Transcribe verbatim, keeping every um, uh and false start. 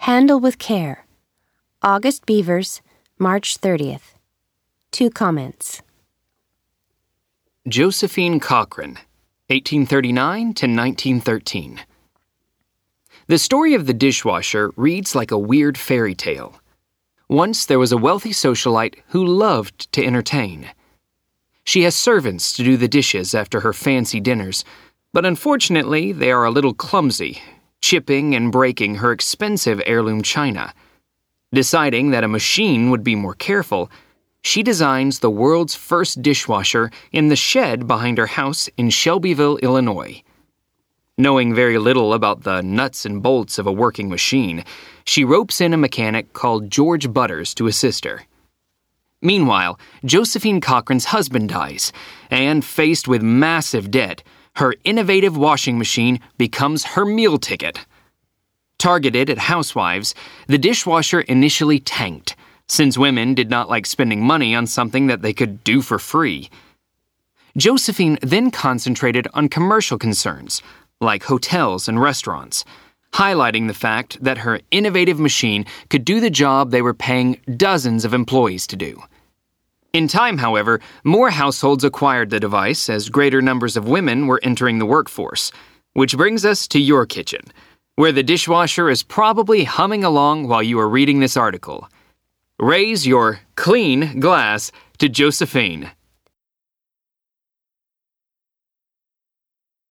Handle with care. August Beavers, March thirtieth. Two comments. Josephine Cochran, eighteen thirty-nine to nineteen thirteen. The story of the dishwasher reads like a weird fairy tale. Once there was a wealthy socialite who loved to entertain. She has servants to do the dishes after her fancy dinners, but unfortunately they are a little clumsy, chipping and breaking her expensive heirloom china. Deciding that a machine would be more careful, she designs the world's first dishwasher in the shed behind her house in Shelbyville, Illinois. Knowing very little about the nuts and bolts of a working machine, she ropes in a mechanic called George Butters to assist her. Meanwhile, Josephine Cochran's husband dies, and faced with massive debt, her innovative washing machine becomes her meal ticket. Targeted at housewives, the dishwasher initially tanked, since women did not like spending money on something that they could do for free. Josephine then concentrated on commercial concerns, like hotels and restaurants, highlighting the fact that her innovative machine could do the job they were paying dozens of employees to do. In time, however, more households acquired the device as greater numbers of women were entering the workforce, which brings us to your kitchen, where the dishwasher is probably humming along while you are reading this article. Raise your clean glass to Josephine.